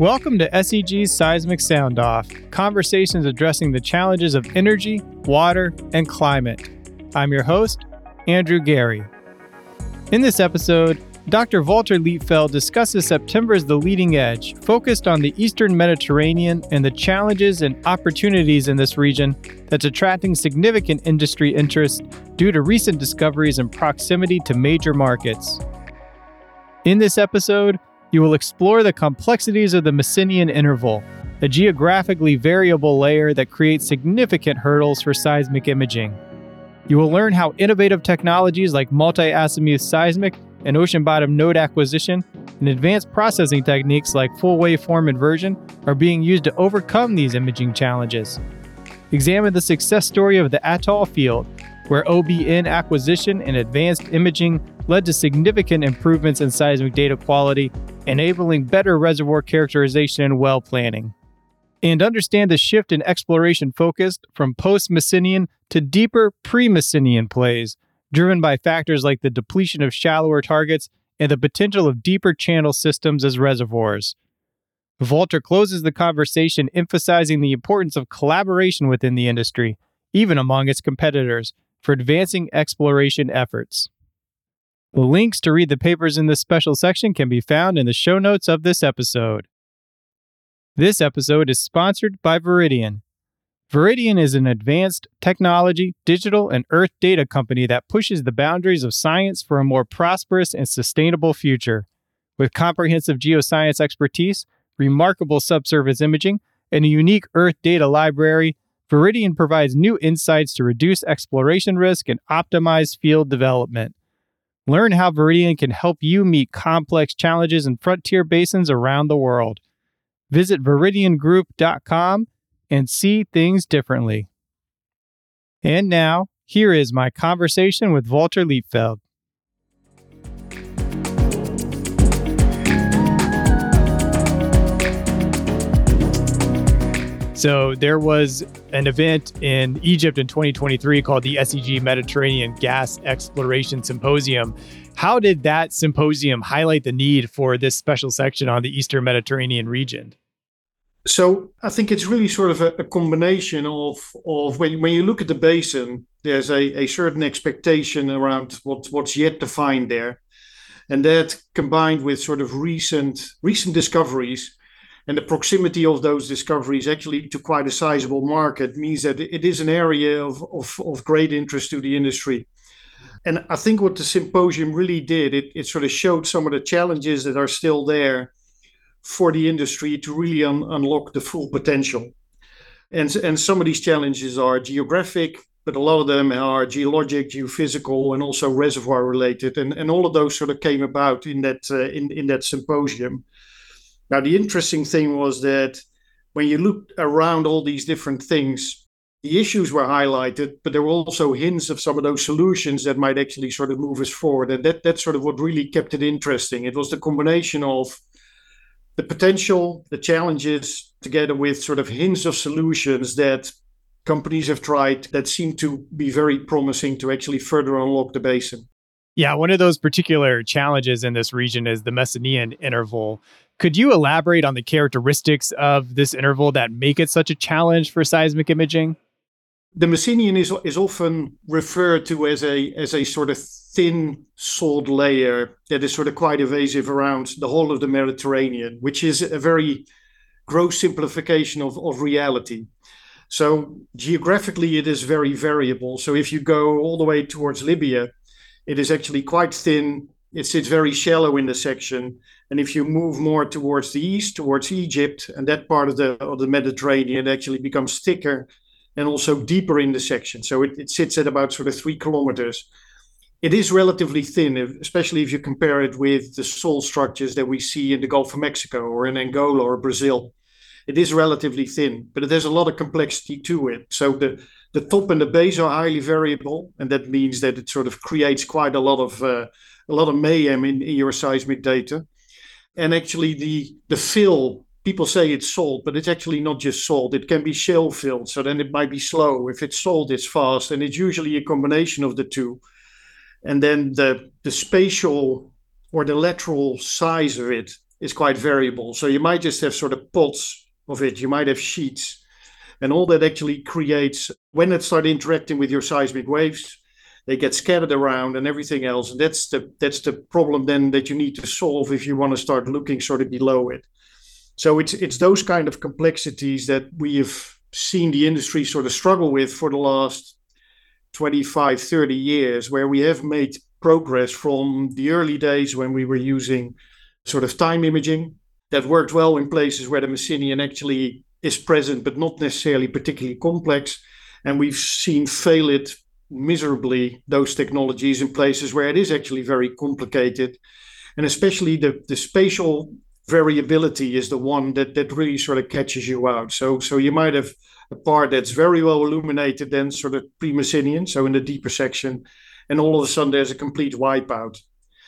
Welcome to SEG's Seismic Sound Off, conversations addressing the challenges of energy, water, and climate. I'm your host, Andrew Gary. In this episode, Dr. Walter Lietfeld discusses September as the leading edge, focused on the Eastern Mediterranean and the challenges and opportunities in this region that's attracting significant industry interest due to recent discoveries and proximity to major markets. In this episode, you will explore the complexities of the Messinian interval, a geographically variable layer that creates significant hurdles for seismic imaging. You will learn how innovative technologies like multi-azimuth seismic and ocean bottom node acquisition and advanced processing techniques like full waveform inversion are being used to overcome these imaging challenges. Examine the success story of the Atoll field, where OBN acquisition and advanced imaging led to significant improvements in seismic data quality, enabling better reservoir characterization and well planning. And understand the shift in exploration focus from post-Messinian to deeper pre-Messinian plays, driven by factors like the depletion of shallower targets and the potential of deeper channel systems as reservoirs. Walter closes the conversation emphasizing the importance of collaboration within the industry, even among its competitors, for advancing exploration efforts. The links to read the papers in this special section can be found in the show notes of this episode. This episode is sponsored by Veridian. Veridian is an advanced technology, digital, and earth data company that pushes the boundaries of science for a more prosperous and sustainable future. With comprehensive geoscience expertise, remarkable subsurface imaging, and a unique earth data library, Veridian provides new insights to reduce exploration risk and optimize field development. Learn how Veridian can help you meet complex challenges in frontier basins around the world. Visit veridiangroup.com and see things differently. And now, here is my conversation with Walter Lietfeld. So there was an event in Egypt in 2023 called the SEG Mediterranean Gas Exploration Symposium. How did that symposium highlight the need for this special section on the Eastern Mediterranean region? So I think it's really sort of a combination of when you look at the basin, there's a certain expectation around what's yet to find there. And that combined with sort of recent discoveries and the proximity of those discoveries actually to quite a sizable market means that it is an area of great interest to the industry. And I think what the symposium really did, it sort of showed some of the challenges that are still there for the industry to really unlock the full potential. And some of these challenges are geographic, but a lot of them are geologic, geophysical, and also reservoir related. And all of those sort of came about in that symposium. Now, the interesting thing was that when you looked around all these different things, the issues were highlighted, but there were also hints of some of those solutions that might actually sort of move us forward. And that's sort of what really kept it interesting. It was the combination of the potential, the challenges, together with sort of hints of solutions that companies have tried that seem to be very promising to actually further unlock the basin. Yeah, one of those particular challenges in this region is the Messinian interval. Could you elaborate on the characteristics of this interval that make it such a challenge for seismic imaging? The Messinian is often referred to as a sort of thin salt layer that is sort of quite evasive around the whole of the Mediterranean, which is a very gross simplification of reality. So geographically, it is very variable. So if you go all the way towards Libya, it is actually quite thin. It sits very shallow in the section. And if you move more towards the east, towards Egypt, and that part of the Mediterranean, it actually becomes thicker and also deeper in the section. So it sits at about sort of 3 kilometers. It is relatively thin, especially if you compare it with the salt structures that we see in the Gulf of Mexico or in Angola or Brazil. It is relatively thin, but there's a lot of complexity to it. So the top and the base are highly variable, and that means that it sort of creates quite a lot of mayhem in your seismic data. And actually the fill, people say it's salt, but it's actually not just salt. It can be shale filled, so then it might be slow. If it's salt, it's fast, and it's usually a combination of the two. And then the spatial or the lateral size of it is quite variable. So you might just have sort of pods of it. You might have sheets. And all that actually creates, when it starts interacting with your seismic waves, they get scattered around and everything else. And that's the problem then that you need to solve if you want to start looking sort of below it. So it's those kind of complexities that we have seen the industry sort of struggle with for the last 25, 30 years, where we have made progress from the early days when we were using sort of time imaging that worked well in places where the Messinian actually is present, but not necessarily particularly complex. And we've seen fail it miserably, those technologies, in places where it is actually very complicated. And especially the spatial variability is the one that really sort of catches you out. So you might have a part that's very well illuminated, then sort of pre-Messinian, so in the deeper section, and all of a sudden there's a complete wipeout.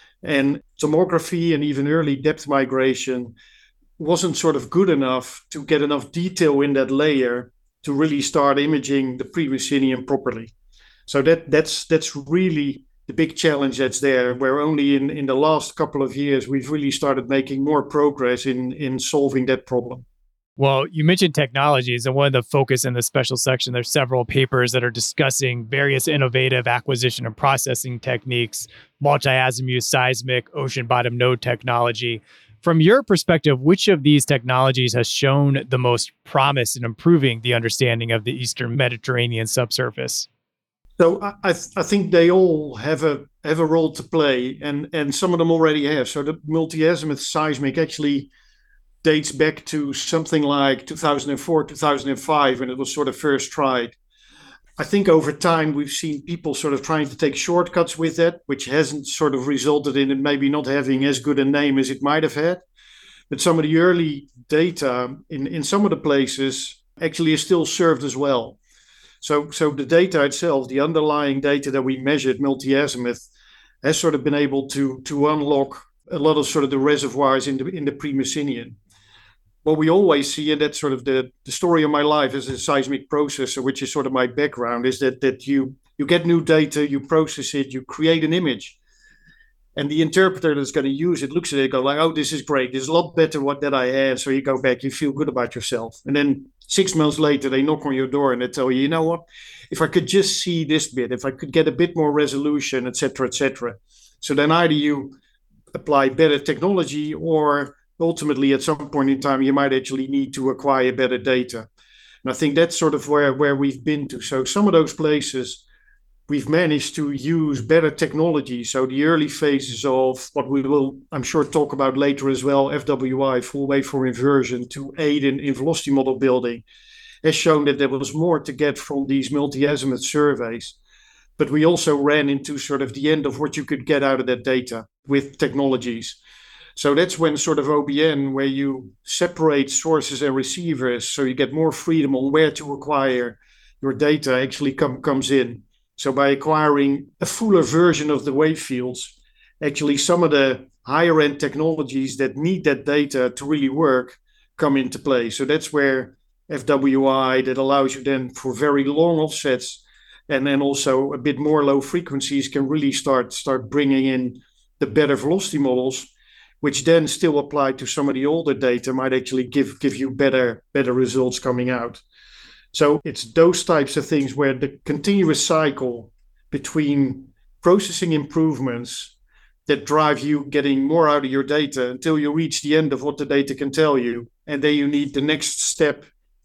And tomography and even early depth migration wasn't sort of good enough to get enough detail in that layer to really start imaging the pre-Messinian properly. So that's really the big challenge that's there, where only in the last couple of years we've really started making more progress in solving that problem. Well, you mentioned technologies, and one of the focus in the special section, there's several papers that are discussing various innovative acquisition and processing techniques, multi-azimuth seismic, ocean bottom node technology. From your perspective, which of these technologies has shown the most promise in improving the understanding of the Eastern Mediterranean subsurface? So I think they all have a role to play, and some of them already have. So the multi-azimuth seismic actually dates back to something like 2004, 2005, when it was sort of first tried. I think over time we've seen people sort of trying to take shortcuts with that, which hasn't sort of resulted in it maybe not having as good a name as it might have had. But some of the early data in some of the places actually is still served as well. So the data itself, the underlying data that we measured multi-azimuth, has sort of been able to unlock a lot of sort of the reservoirs in the pre-Messinian. What we always see, and that's sort of the story of my life as a seismic processor, which is sort of my background, is that you get new data, you process it, you create an image. And the interpreter that's going to use it looks at it, go like, oh, this is great. This is a lot better what that I had. So you go back, you feel good about yourself. And then 6 months later, they knock on your door and they tell you, you know what? If I could just see this bit, if I could get a bit more resolution, et cetera, et cetera. So then either you apply better technology, or ultimately at some point in time, you might actually need to acquire better data. And I think that's sort of where we've been to. So some of those places, we've managed to use better technology. So the early phases of what we will, I'm sure, talk about later as well, FWI, full waveform inversion, to aid in velocity model building, has shown that there was more to get from these multi-azimuth surveys. But we also ran into sort of the end of what you could get out of that data with technologies. So that's when sort of OBN, where you separate sources and receivers, so you get more freedom on where to acquire your data, actually comes in. So by acquiring a fuller version of the wave fields, actually some of the higher end technologies that need that data to really work come into play. So that's where FWI, that allows you then for very long offsets, and then also a bit more low frequencies, can really start bringing in the better velocity models, which then still apply to some of the older data, might actually give you better results coming out. So it's those types of things where the continuous cycle between processing improvements that drive you getting more out of your data until you reach the end of what the data can tell you. And then you need the next step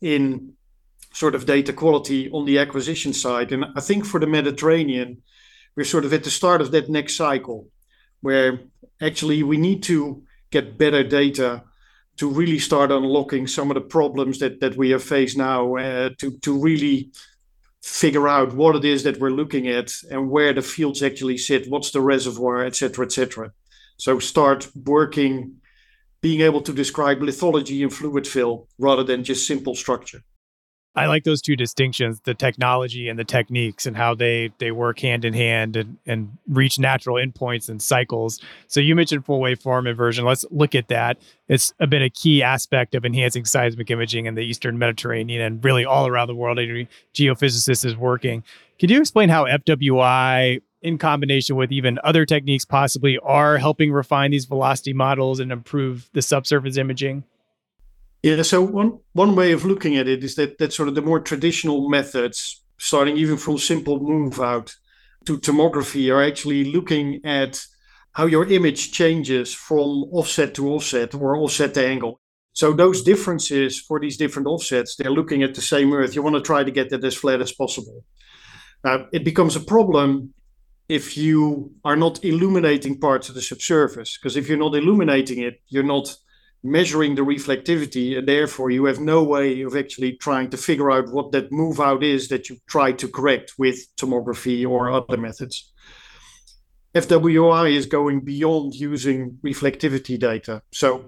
in sort of data quality on the acquisition side. And I think for the Mediterranean, we're sort of at the start of that next cycle, where actually we need to get better data to really start unlocking some of the problems that we have faced now, to really figure out what it is that we're looking at and where the fields actually sit, what's the reservoir, et cetera, et cetera. So start working, being able to describe lithology and fluid fill rather than just simple structure. I like those two distinctions, the technology and the techniques, and how they work hand in hand and reach natural endpoints and cycles. So you mentioned full waveform inversion. Let's look at that. It's been a key aspect of enhancing seismic imaging in the Eastern Mediterranean and really all around the world. Every geophysicist is working. Could you explain how FWI in combination with even other techniques possibly are helping refine these velocity models and improve the subsurface imaging? Yeah, so one way of looking at it is that sort of the more traditional methods, starting even from simple move out to tomography, are actually looking at how your image changes from offset to offset or offset to angle. So those differences for these different offsets, they're looking at the same Earth. You want to try to get that as flat as possible. Now, it becomes a problem if you are not illuminating parts of the subsurface, because if you're not illuminating it, you're not measuring the reflectivity, and therefore you have no way of actually trying to figure out what that move out is that you try to correct with tomography or other methods. FWI is going beyond using reflectivity data. So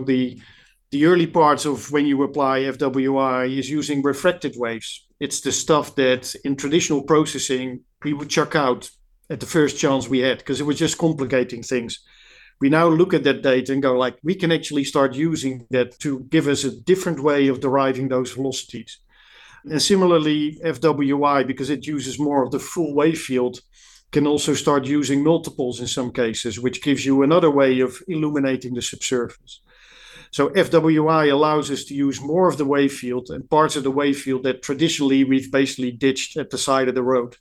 the early parts of when you apply FWI is using refracted waves. It's the stuff that in traditional processing we would chuck out at the first chance we had because it was just complicating things. We now look at that data and go like, we can actually start using that to give us a different way of deriving those velocities. And similarly, FWI, because it uses more of the full wave field, can also start using multiples in some cases, which gives you another way of illuminating the subsurface. So FWI allows us to use more of the wave field and parts of the wave field that traditionally we've basically ditched at the side of the road.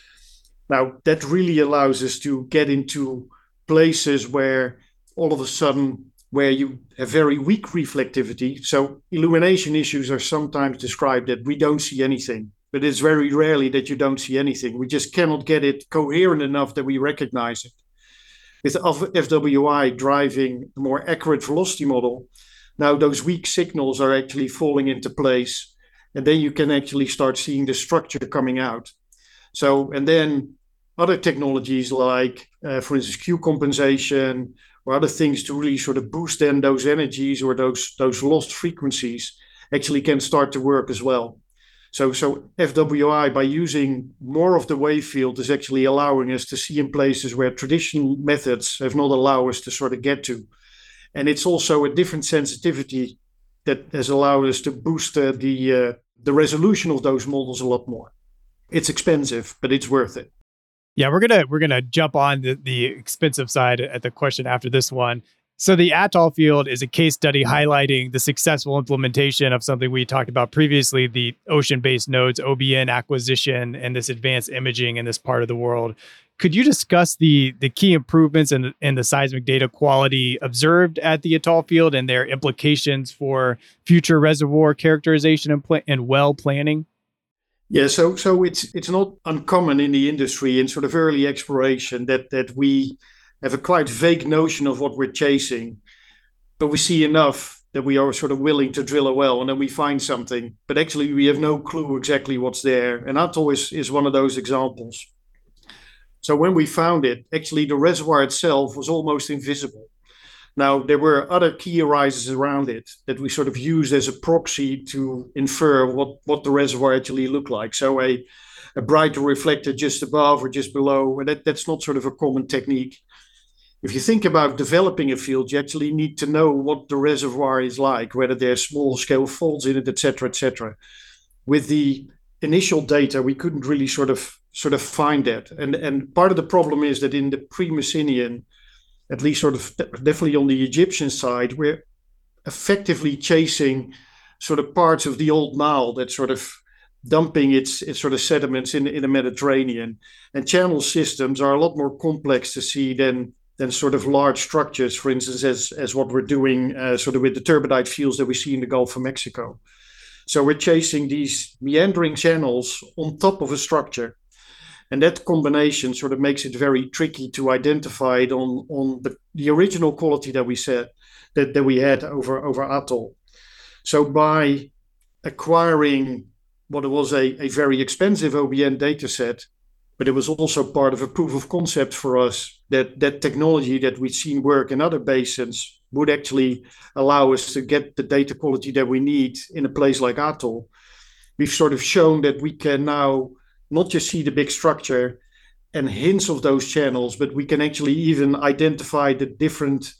Now, that really allows us to get into places where all of a sudden where you have very weak reflectivity. So illumination issues are sometimes described that we don't see anything, but it's very rarely that you don't see anything. We just cannot get it coherent enough that we recognize it. With FWI driving a more accurate velocity model, now those weak signals are actually falling into place, and then you can actually start seeing the structure coming out. So, and then other technologies like, for instance, Q compensation or other things to really sort of boost then those energies or those lost frequencies actually can start to work as well. So FWI, by using more of the wave field, is actually allowing us to see in places where traditional methods have not allowed us to sort of get to. And it's also a different sensitivity that has allowed us to boost the resolution of those models a lot more. It's expensive, but it's worth it. Yeah, we're gonna jump on the expensive side at the question after this one. So the Atoll field is a case study highlighting the successful implementation of something we talked about previously, the ocean-based nodes, OBN acquisition, and this advanced imaging in this part of the world. Could you discuss the key improvements in the seismic data quality observed at the Atoll field and their implications for future reservoir characterization and well planning? Yeah, so it's not uncommon in the industry in sort of early exploration that we have a quite vague notion of what we're chasing, but we see enough that we are sort of willing to drill a well, and then we find something, but actually we have no clue exactly what's there. And Atoll is one of those examples. So when we found it, actually the reservoir itself was almost invisible. Now, there were other key arises around it that we sort of used as a proxy to infer what the reservoir actually looked like. So a brighter reflector just above or just below, and that's not sort of a common technique. If you think about developing a field, you actually need to know what the reservoir is like, whether there's small scale faults in it, et cetera, et cetera. With the initial data, we couldn't really sort of find that. And part of the problem is that in the pre-Mycenaean, at least sort of definitely on the Egyptian side, we're effectively chasing sort of parts of the old Nile that's sort of dumping its sort of sediments in the Mediterranean. And channel systems are a lot more complex to see than sort of large structures, for instance, as what we're doing sort of with the turbidite fields that we see in the Gulf of Mexico. So we're chasing these meandering channels on top of a structure. And that combination sort of makes it very tricky to identify it on the original quality that we said that we had over Atoll. So by acquiring what was a very expensive OBN data set, but it was also part of a proof of concept for us that technology that we'd seen work in other basins would actually allow us to get the data quality that we need in a place like Atoll. We've sort of shown that we can now not just see the big structure and hints of those channels, but we can actually even identify the different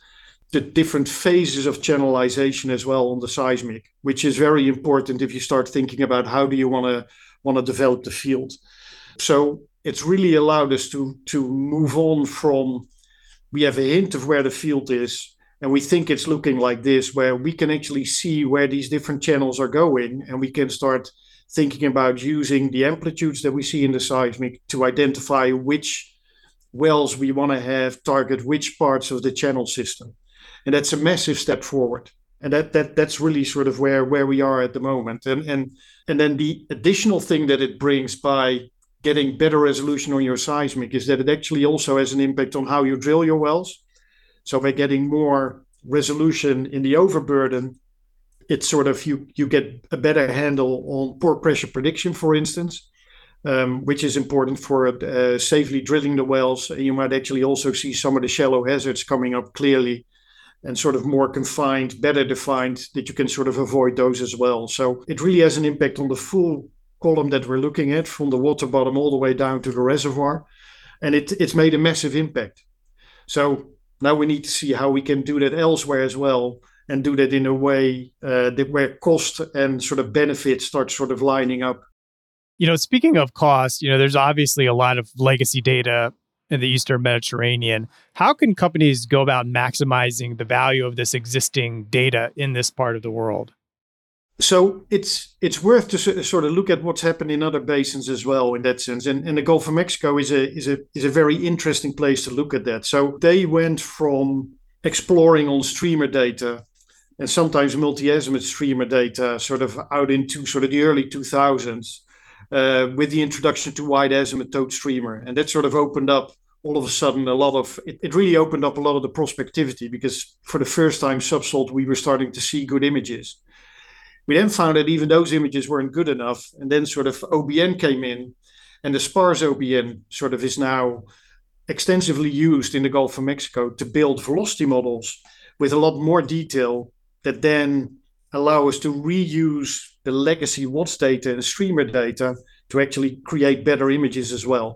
phases of channelization as well on the seismic, which is very important if you start thinking about how do you want to develop the field. So it's really allowed us to move on from, we have a hint of where the field is, and we think it's looking like this, where we can actually see where these different channels are going, and we can start thinking about using the amplitudes that we see in the seismic to identify which wells we want to have target which parts of the channel system. And that's a massive step forward. And that's really sort of where we are at the moment. And then the additional thing that it brings by getting better resolution on your seismic is that it actually also has an impact on how you drill your wells. So by getting more resolution in the overburden, it's sort of you get a better handle on pore pressure prediction, for instance, which is important for safely drilling the wells. You might actually also see some of the shallow hazards coming up clearly and sort of more confined, better defined, that you can sort of avoid those as well. So it really has an impact on the full column that we're looking at, from the water bottom all the way down to the reservoir. And it's made a massive impact. So now we need to see how we can do that elsewhere as well, and do that in a way that where cost and sort of benefits start sort of lining up. Speaking of cost, there's obviously a lot of legacy data in the Eastern Mediterranean. How can companies go about maximizing the value of this existing data in this part of the world? So it's worth to sort of look at what's happened in other basins as well in that sense. And the Gulf of Mexico is a very interesting place to look at that. So they went from exploring on streamer data and sometimes multi-azimuth streamer data sort of out into sort of the early 2000s with the introduction to wide azimuth towed streamer. And that sort of opened up all of a sudden it really opened up a lot of the prospectivity, because for the first time subsalt we were starting to see good images. We then found that even those images weren't good enough, and then sort of OBN came in, and the sparse OBN sort of is now extensively used in the Gulf of Mexico to build velocity models with a lot more detail that then allow us to reuse the legacy WATS data and streamer data to actually create better images as well.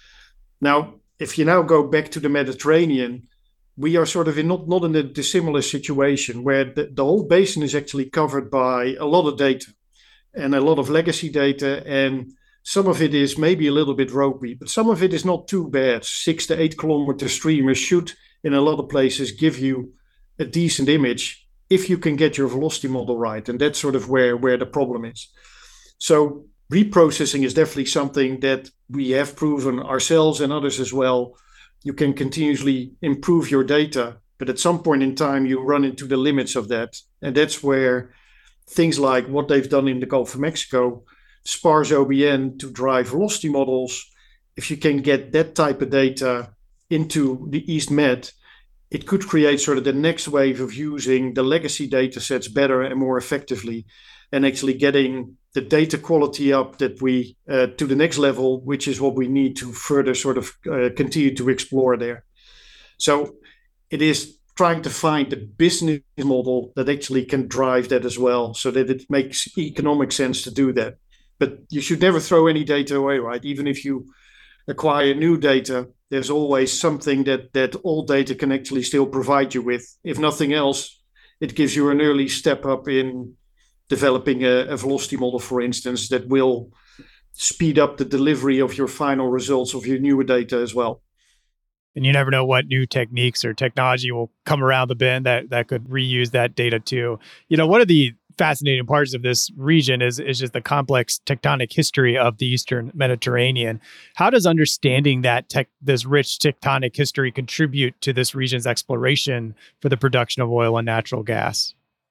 Now, if you now go back to the Mediterranean, we are sort of not in a dissimilar situation where the whole basin is actually covered by a lot of data and a lot of legacy data. And some of it is maybe a little bit ropey, but some of it is not too bad. 6 to 8 kilometer streamers should, in a lot of places, give you a decent image if you can get your velocity model right. And that's sort of where the problem is. So reprocessing is definitely something that we have proven ourselves and others as well. You can continuously improve your data, but at some point in time, you run into the limits of that. And that's where things like what they've done in the Gulf of Mexico, sparse OBN to drive velocity models, if you can get that type of data into the East Med, it could create sort of the next wave of using the legacy data sets better and more effectively, and actually getting the data quality up that we to the next level, which is what we need to further sort of continue to explore there. So it is trying to find the business model that actually can drive that as well, so that it makes economic sense to do that. But you should never throw any data away, right? Even if you acquire new data, there's always something that old data can actually still provide you with. If nothing else, it gives you an early step up in developing a velocity model, for instance, that will speed up the delivery of your final results of your newer data as well. And you never know what new techniques or technology will come around the bend that could reuse that data too. One of the fascinating parts of this region is just the complex tectonic history of the Eastern Mediterranean. How does understanding this rich tectonic history contribute to this region's exploration for the production of oil and natural gas?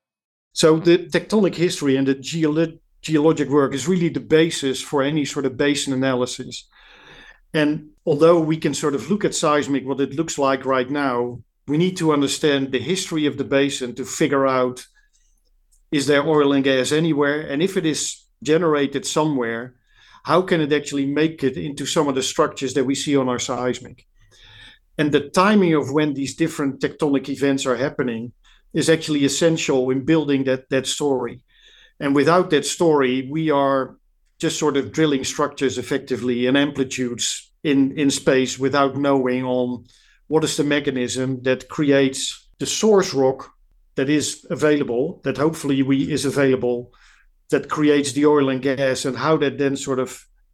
So the tectonic history and the geologic work is really the basis for any sort of basin analysis. And although we can sort of look at seismic, what it looks like right now, we need to understand the history of the basin to figure out, is there oil and gas anywhere? And if it is generated somewhere, how can it actually make it into some of the structures that we see on our seismic? And the timing of when these different tectonic events are happening is actually essential in building that story. And without that story, we are just sort of drilling structures effectively and amplitudes in space without knowing on what is the mechanism that creates the source rock that is available, that hopefully is available, that creates the oil and gas, and how that then sort of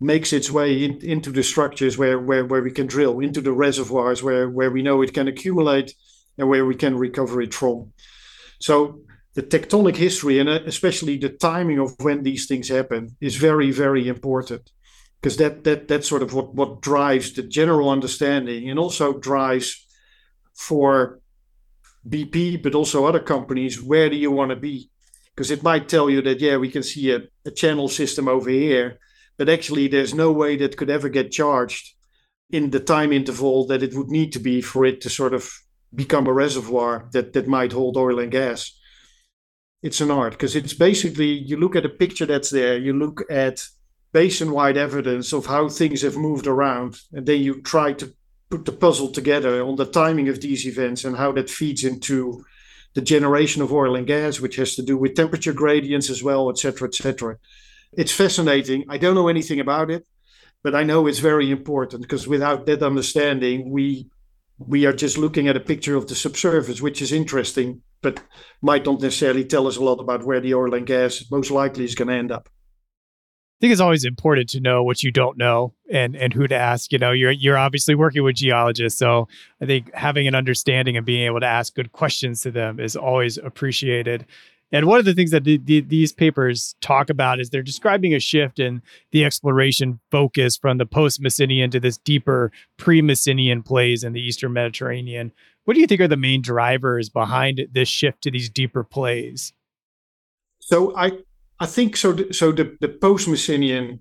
makes its way into the structures where we can drill, into the reservoirs where we know it can accumulate and where we can recover it from. So the tectonic history, and especially the timing of when these things happen, is very, very important, because that's sort of what drives the general understanding, and also drives for BP, but also other companies, where do you want to be? Because it might tell you that, yeah, we can see a channel system over here, but actually there's no way that could ever get charged in the time interval that it would need to be for it to sort of become a reservoir that might hold oil and gas. It's an art, because it's basically, you look at a picture that's there, you look at basin-wide evidence of how things have moved around, and then you try to put the puzzle together on the timing of these events and how that feeds into the generation of oil and gas, which has to do with temperature gradients as well, et cetera, et cetera. It's fascinating. I don't know anything about it, but I know it's very important, because without that understanding, we are just looking at a picture of the subsurface, which is interesting, but might not necessarily tell us a lot about where the oil and gas most likely is going to end up. I think it's always important to know what you don't know and who to ask. You know, you're obviously working with geologists, so I think having an understanding and being able to ask good questions to them is always appreciated. And one of the things that these papers talk about is they're describing a shift in the exploration focus from the post-Messinian to this deeper pre-Messinian plays in the Eastern Mediterranean. What do you think are the main drivers behind this shift to these deeper plays? So I think so. The post-Messinian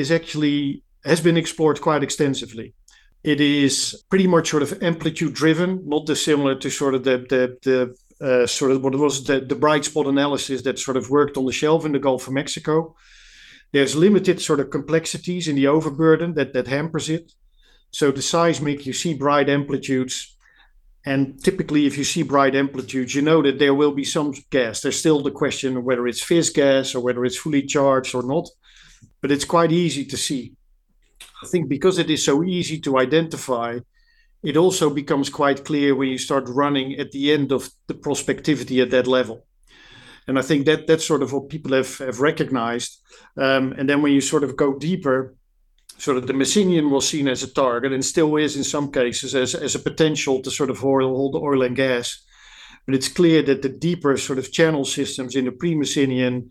has been explored quite extensively. It is pretty much sort of amplitude driven, not dissimilar to sort of the sort of what was the bright spot analysis that sort of worked on the shelf in the Gulf of Mexico. There's limited sort of complexities in the overburden that hampers it. So the seismic, you see bright amplitudes. And typically, if you see bright amplitudes, you know that there will be some gas. There's still the question of whether it's fizz gas or whether it's fully charged or not. But it's quite easy to see. I think because it is so easy to identify, it also becomes quite clear when you start running at the end of the prospectivity at that level. And I think that's sort of what people have recognized. And then when you sort of go deeper, sort of the Messinian was seen as a target, and still is in some cases as a potential to sort of hold oil and gas. But it's clear that the deeper sort of channel systems in the pre-Messinian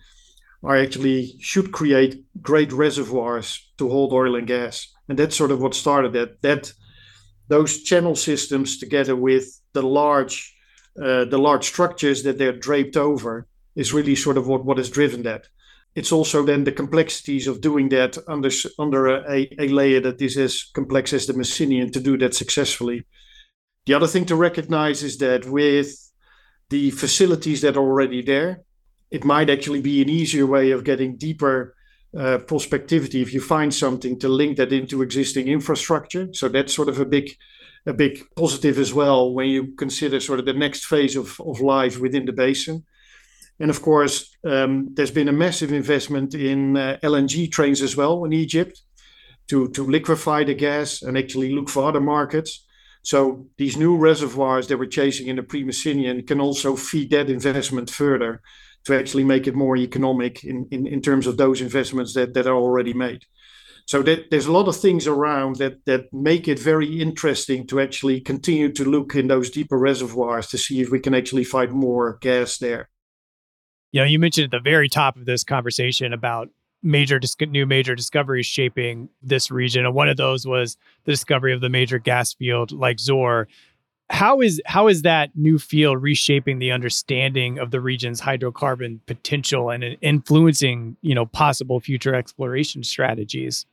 should create great reservoirs to hold oil and gas. And that's sort of what started that those channel systems, together with the large structures that they're draped over, is really sort of what has driven that. It's also then the complexities of doing that under a layer that is as complex as the Messinian to do that successfully. The other thing to recognize is that with the facilities that are already there, it might actually be an easier way of getting deeper prospectivity if you find something to link that into existing infrastructure. So that's sort of a big positive as well when you consider sort of the next phase of life within the basin. And of course, there's been a massive investment in LNG trains as well in Egypt to liquefy the gas and actually look for other markets. So these new reservoirs that we're chasing in the pre-Messinian can also feed that investment further to actually make it more economic in terms of those investments that are already made. So there's a lot of things around that make it very interesting to actually continue to look in those deeper reservoirs to see if we can actually find more gas there. You know, you mentioned at the very top of this conversation about new major discoveries shaping this region. And one of those was the discovery of the major gas field like Zohr. How is that new field reshaping the understanding of the region's hydrocarbon potential and influencing, possible future exploration strategies?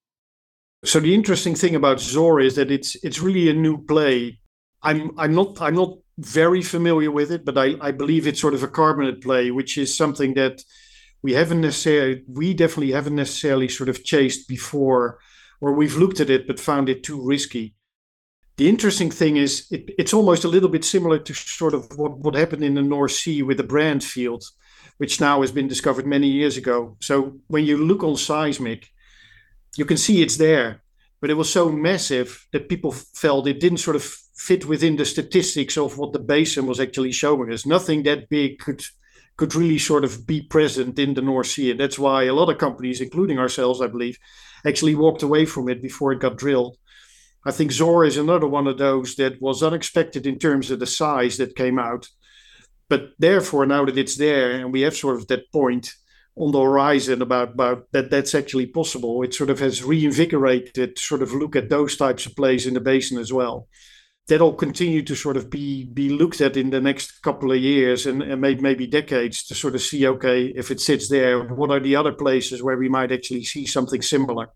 So the interesting thing about Zohr is that it's really a new play. I'm not very familiar with it, but I believe it's sort of a carbonate play, which is something that we definitely haven't necessarily sort of chased before, or we've looked at it but found it too risky. The interesting thing is it's almost a little bit similar to sort of what happened in the North Sea with the Brand field, which now has been discovered many years ago. So when you look on seismic, you can see it's there, but it was so massive that people felt it didn't sort of fit within the statistics of what the basin was actually showing us. Nothing that big could really sort of be present in the North Sea. And that's why a lot of companies, including ourselves, I believe, actually walked away from it before it got drilled. I think Zohr is another one of those that was unexpected in terms of the size that came out. But therefore, now that it's there and we have sort of that point on the horizon about that's actually possible, it sort of has reinvigorated sort of look at those types of plays in the basin as well. That'll continue to sort of be looked at in the next couple of years and maybe decades to sort of see, okay, if it sits there, what are the other places where we might actually see something similar?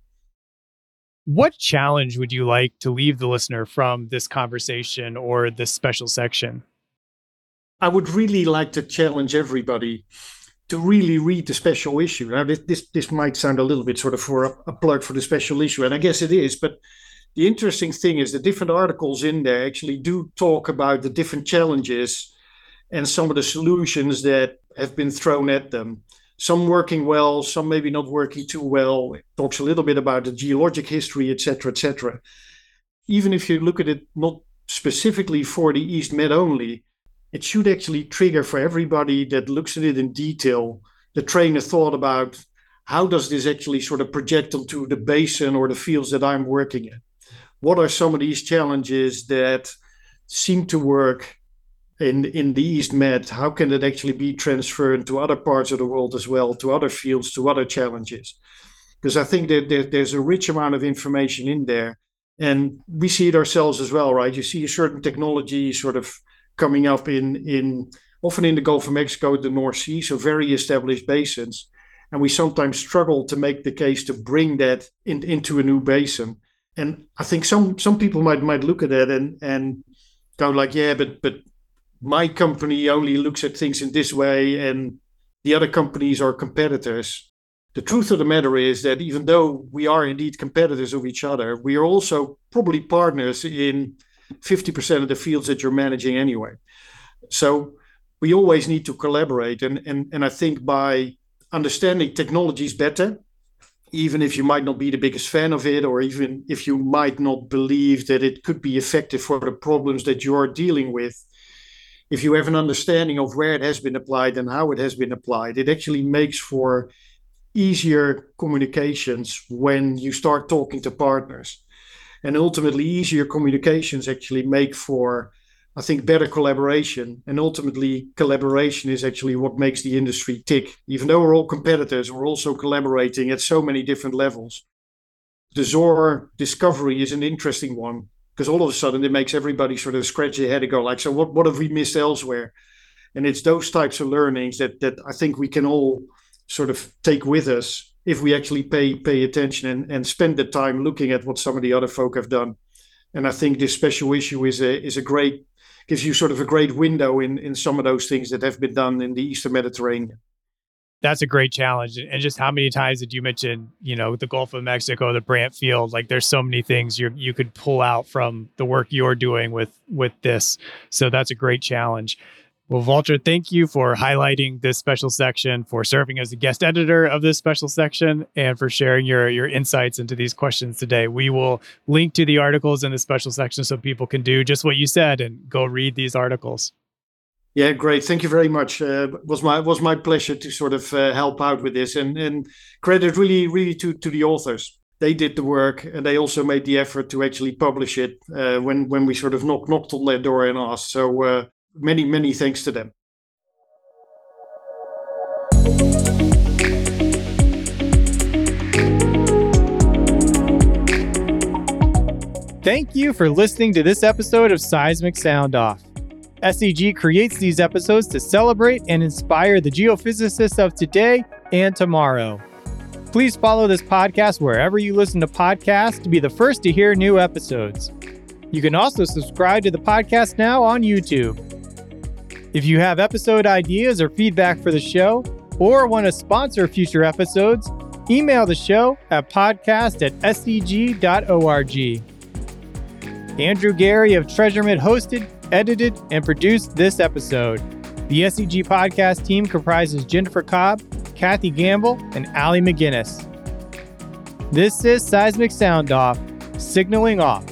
What challenge would you like to leave the listener from this conversation or this special section? I would really like to challenge everybody to really read the special issue. Now, this might sound a little bit sort of for a plug for the special issue, and I guess it is, but the interesting thing is the different articles in there actually do talk about the different challenges and some of the solutions that have been thrown at them. Some working well, some maybe not working too well. It talks a little bit about the geologic history, et cetera, et cetera. Even if you look at it not specifically for the East Med only, it should actually trigger for everybody that looks at it in detail the train of thought about how does this actually sort of project onto the basin or the fields that I'm working in. What are some of these challenges that seem to work in the East Med? How can it actually be transferred to other parts of the world as well, to other fields, to other challenges? Because I think that there's a rich amount of information in there. And we see it ourselves as well, right? You see a certain technology sort of coming up in often in the Gulf of Mexico, the North Sea, so very established basins. And we sometimes struggle to make the case to bring that into a new basin. And I think some people might look at that and go like, yeah, but my company only looks at things in this way and the other companies are competitors. The truth of the matter is that even though we are indeed competitors of each other, we are also probably partners in 50% of the fields that you're managing anyway. So we always need to collaborate. And I think by understanding technologies better, even if you might not be the biggest fan of it, or even if you might not believe that it could be effective for the problems that you're dealing with, if you have an understanding of where it has been applied and how it has been applied, it actually makes for easier communications when you start talking to partners. And ultimately, easier communications actually make for, I think, better collaboration. And ultimately, collaboration is actually what makes the industry tick. Even though we're all competitors, we're also collaborating at so many different levels. The Zohr discovery is an interesting one because all of a sudden it makes everybody sort of scratch their head and go like, so what have we missed elsewhere? And it's those types of learnings that I think we can all sort of take with us if we actually pay attention and spend the time looking at what some of the other folk have done. And I think this special issue is a great, gives you sort of a great window in some of those things that have been done in the Eastern Mediterranean. That's a great challenge. And just how many times did you mention, the Gulf of Mexico, the Brant Field? Like there's so many things you could pull out from the work you're doing with this. So that's a great challenge. Well, Walter, thank you for highlighting this special section, for serving as the guest editor of this special section, and for sharing your insights into these questions today. We will link to the articles in the special section so people can do just what you said and go read these articles. Yeah, great. Thank you very much. It was my pleasure to sort of help out with this, and credit really to the authors. They did the work, and they also made the effort to actually publish it when we sort of knocked on their door and asked. So many thanks to them. Thank you for listening to this episode of Seismic Sound Off. SEG creates these episodes to celebrate and inspire the geophysicists of today and tomorrow. Please follow this podcast wherever you listen to podcasts to be the first to hear new episodes. You can also subscribe to the podcast now on YouTube. If you have episode ideas or feedback for the show, or want to sponsor future episodes, email the show at podcast@seg.org. Andrew Geary of Treasurement hosted, edited, and produced this episode. The SEG podcast team comprises Jennifer Cobb, Kathy Gamble, and Allie McGinnis. This is Seismic Sound Off, signaling off.